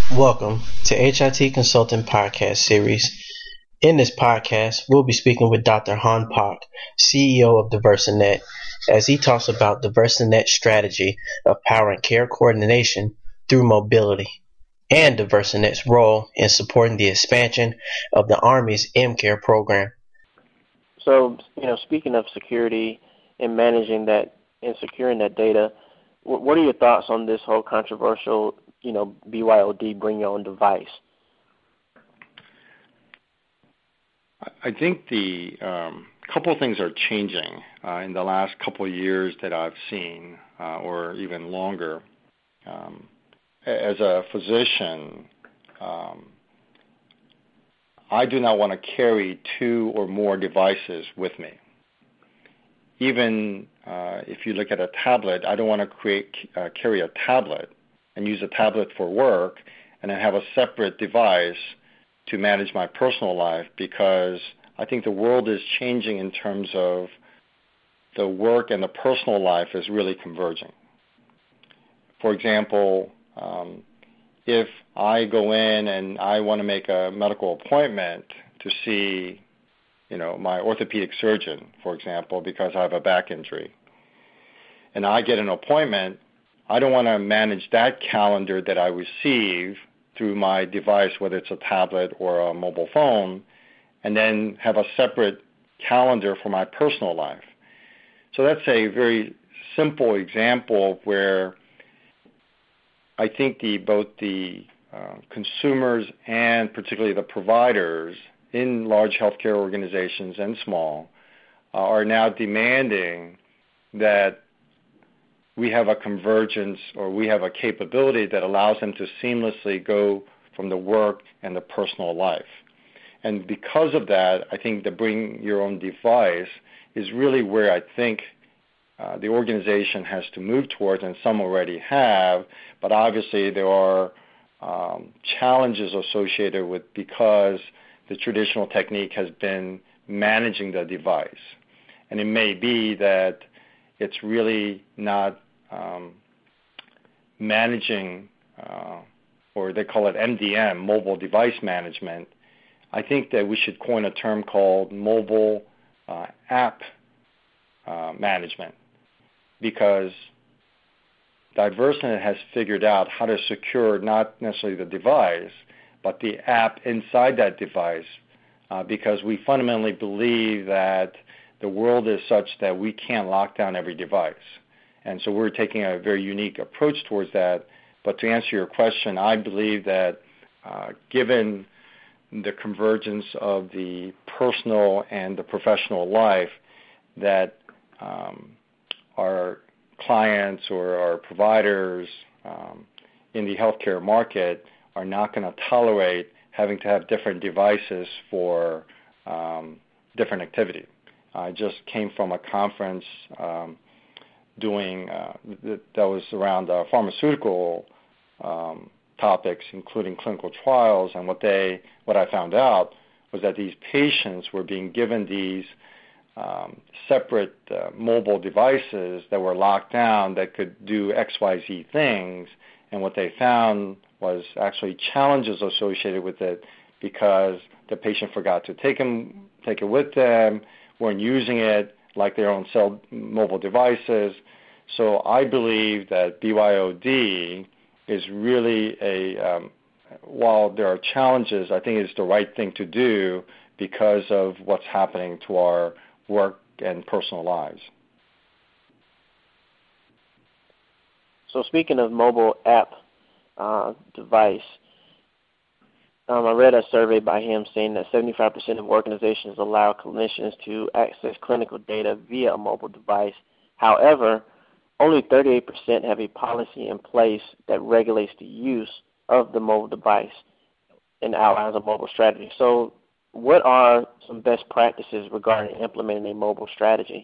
Welcome to HIT Consulting Podcast Series. In this podcast, we'll be speaking with Dr. Han Pak, CEO of DiversaNet, as he talks about DiversaNet's strategy of powering care coordination through mobility and DiversaNet's role in supporting the expansion of the Army's MCare program. So, speaking of security and managing that and securing that data, what are your thoughts on this whole controversial, BYOD, bring your own device? I think the couple of things are changing in the last couple of years that I've seen, or even longer. As a physician, I do not want to carry two or more devices with me. Even if you look at a tablet, I don't want to carry a tablet and use a tablet for work and then have a separate device to manage my personal life, because I think the world is changing in terms of the work and the personal life is really converging. For example, if I go in and I want to make a medical appointment to see, my orthopedic surgeon, for example, because I have a back injury, and I get an appointment, I don't want to manage that calendar that I receive through my device, whether it's a tablet or a mobile phone, and then have a separate calendar for my personal life. So that's a very simple example of where I think both the consumers and particularly the providers in large healthcare organizations and small are now demanding that we have a convergence, or we have a capability that allows them to seamlessly go from the work and the personal life. And because of that, I think the bring your own device is really where I think the organization has to move towards, and some already have, but obviously there are challenges associated with, because the traditional technique has been managing the device. And it may be that it's really not managing, or they call it MDM, mobile device management. I think that we should coin a term called mobile app management, because DiversaNet has figured out how to secure not necessarily the device, but the app inside that device, because we fundamentally believe that the world is such that we can't lock down every device. And so we're taking a very unique approach towards that. But to answer your question, I believe that given the convergence of the personal and the professional life, that our clients or our providers in the healthcare market are not going to tolerate having to have different devices for different activity. I just came from a conference that was around pharmaceutical topics, including clinical trials, and what I found out was that these patients were being given these separate mobile devices that were locked down that could do XYZ things, and what they found was actually challenges associated with it, because the patient forgot to take it with them, weren't using it like their own mobile devices. So I believe that BYOD is really while there are challenges, I think it's the right thing to do because of what's happening to our work and personal lives. So speaking of mobile app device, I read a survey by him saying that 75% of organizations allow clinicians to access clinical data via a mobile device. However, only 38% have a policy in place that regulates the use of the mobile device and outlines a mobile strategy. So what are some best practices regarding implementing a mobile strategy?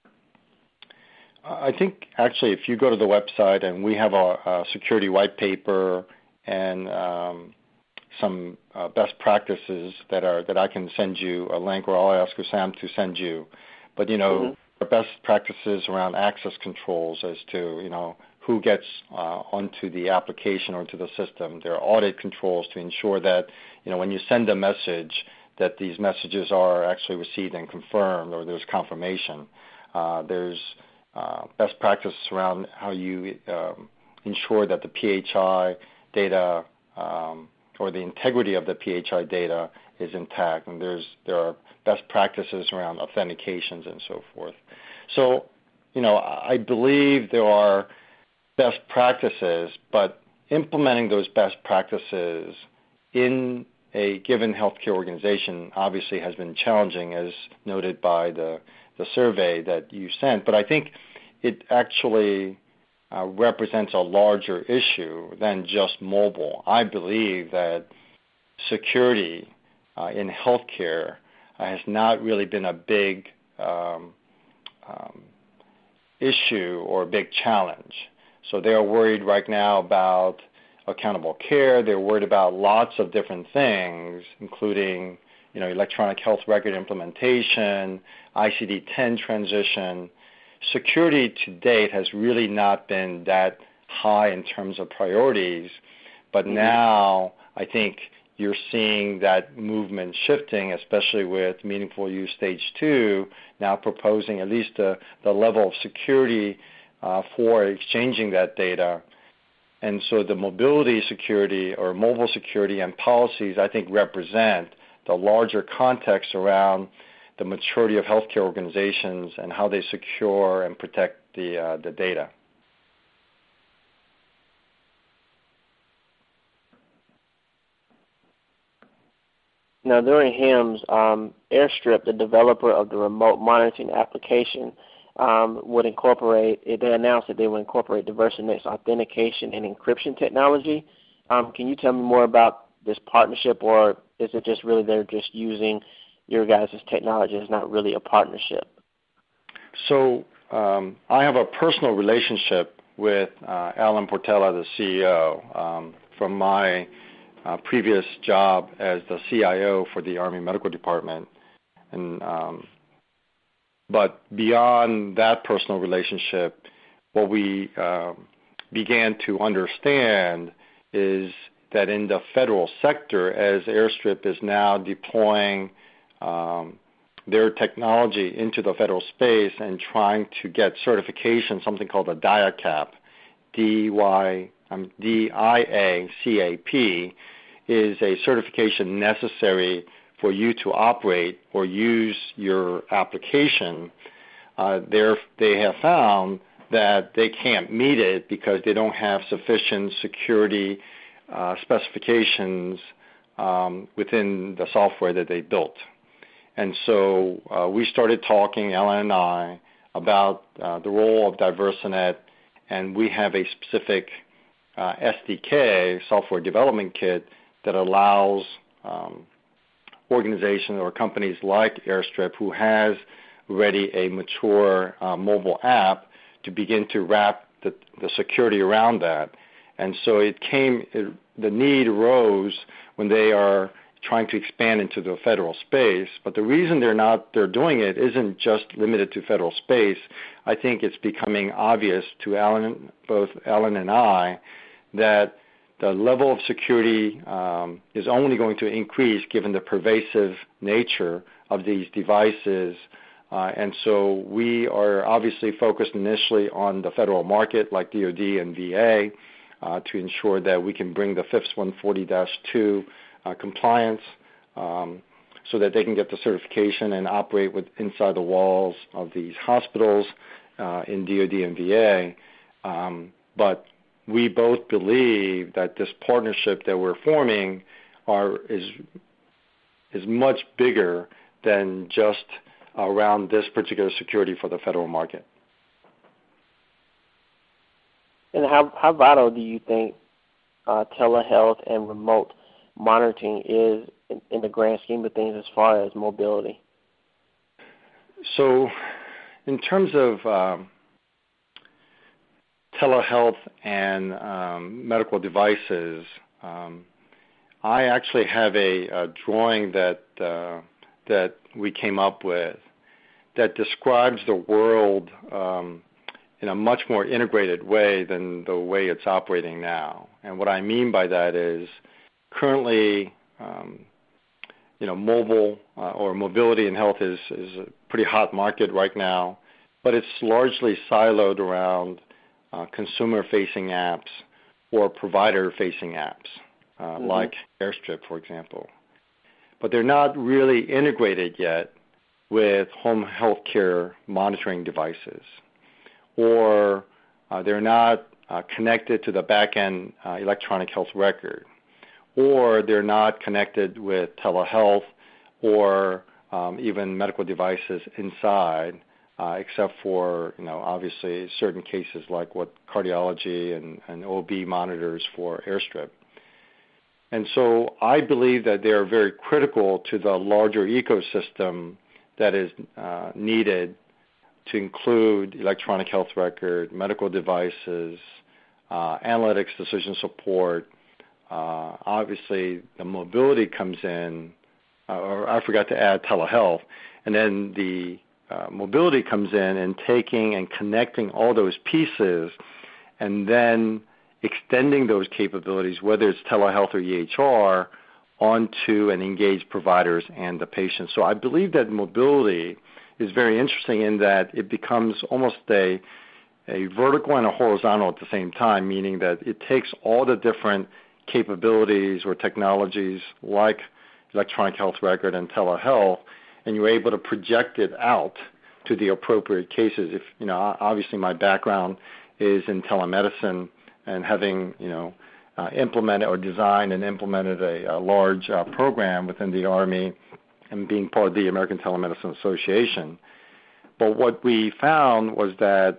I think actually if you go to the website, and we have a security white paper and some best practices that I can send you a link, or I'll ask Sam to send you. But our best practices around access controls as to who gets onto the application or to the system. There are audit controls to ensure that, when you send a message, that these messages are actually received and confirmed, or there's confirmation. There's best practices around how you ensure that the PHI data or the integrity of the PHI data is intact, and there are best practices around authentications and so forth. So, I believe there are best practices, but implementing those best practices in a given healthcare organization obviously has been challenging, as noted by the survey that you sent. But I think it actually represents a larger issue than just mobile. I believe that security in healthcare has not really been a big issue or a big challenge. So they are worried right now about accountable care. They're worried about lots of different things, including electronic health record implementation, ICD-10 transition. Security to date has really not been that high in terms of priorities, but now I think you're seeing that movement shifting, especially with Meaningful Use Stage 2 now proposing at least the level of security for exchanging that data. And so the mobility security or mobile security and policies, I think, represent the larger context around the maturity of healthcare organizations and how they secure and protect the data. Now, during HIMSS, Airstrip, the developer of the remote monitoring application, would incorporate, they announced that they would incorporate DiversaNet's authentication and encryption technology. Can you tell me more about this partnership, or is it just really they're just using your guys' technology? It's not really a partnership. So I have a personal relationship with Alan Portela, the CEO, from my previous job as the CIO for the Army Medical Department. And but beyond that personal relationship, what we began to understand is that in the federal sector, as Airstrip is now deploying their technology into the federal space and trying to get certification, something called a DIACAP, DIACAP, is a certification necessary for you to operate or use your application. They have found that they can't meet it because they don't have sufficient security specifications within the software that they built. And so we started talking, Alan and I, about the role of DiversaNet, and we have a specific SDK, software development kit, that allows organizations or companies like Airstrip, who has already a mature mobile app, to begin to wrap the security around that. And so the need arose when they are trying to expand into the federal space. But the reason they're doing it isn't just limited to federal space. I think it's becoming obvious to both Alan and I, that the level of security is only going to increase given the pervasive nature of these devices. And so we are obviously focused initially on the federal market like DoD and VA to ensure that we can bring the FIPS 140-2 compliance so that they can get the certification and operate inside the walls of these hospitals in DoD and VA. But we both believe that this partnership that we're forming is much bigger than just around this particular security for the federal market. And how vital do you think telehealth and remote monitoring is in the grand scheme of things as far as mobility? So in terms of telehealth and medical devices, I actually have a drawing that we came up with that describes the world in a much more integrated way than the way it's operating now. And what I mean by that is currently, mobile or mobility in health is a pretty hot market right now, but it's largely siloed around consumer-facing apps or provider-facing apps, like AirStrip, for example. But they're not really integrated yet with home health care monitoring devices, or they're not connected to the back-end electronic health record, or they're not connected with telehealth or even medical devices inside, except for, obviously certain cases like what cardiology and OB monitors for AirStrip. And so I believe that they are very critical to the larger ecosystem that is needed to include electronic health record, medical devices, analytics, decision support. Obviously, the mobility comes in, or I forgot to add telehealth, and then the mobility comes in and taking and connecting all those pieces and then extending those capabilities, whether it's telehealth or EHR, onto and engage providers and the patient. So I believe that mobility is very interesting in that it becomes almost a vertical and a horizontal at the same time, meaning that it takes all the different capabilities or technologies like electronic health record and telehealth, and you're able to project it out to the appropriate cases. If obviously my background is in telemedicine and having implemented or designed and implemented a large program within the Army and being part of the American Telemedicine Association. But what we found was that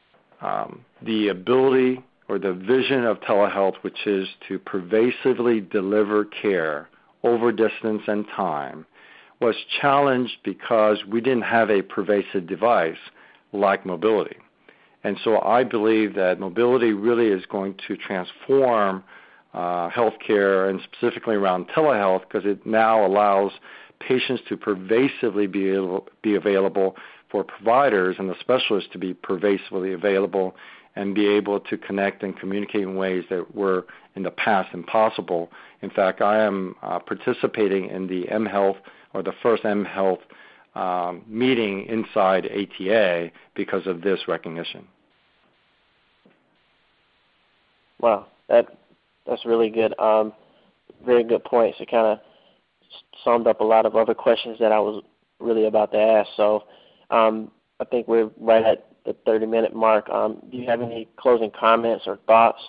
the ability or the vision of telehealth, which is to pervasively deliver care over distance and time, was challenged because we didn't have a pervasive device like mobility. And so I believe that mobility really is going to transform healthcare, and specifically around telehealth, because it now allows patients to pervasively be available for providers and the specialists to be pervasively available and be able to connect and communicate in ways that were in the past impossible. In fact, I am participating in the mHealth, or the first mHealth meeting inside ATA because of this recognition. Wow, that's really good. Very good points. It kind of summed up a lot of other questions that I was really about to ask. So I think we're right at the 30-minute mark. Do you have any closing comments or thoughts?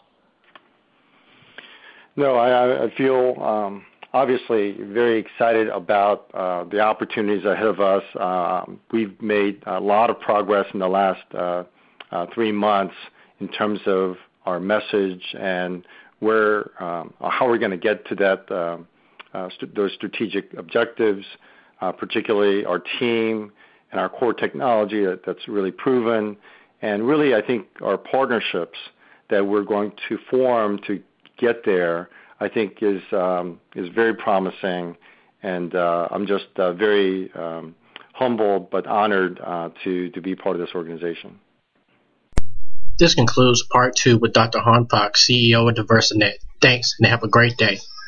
No, I feel obviously very excited about the opportunities ahead of us. We've made a lot of progress in the last 3 months in terms of our message and how we're going to get to that those strategic objectives, particularly our team and our core technology that's really proven, and really I think our partnerships that we're going to form to get there, I think is very promising, and I'm just very humbled but honored to be part of this organization. This concludes part 2 with Dr. Han Pak, CEO of DiversaNet. Thanks, and have a great day.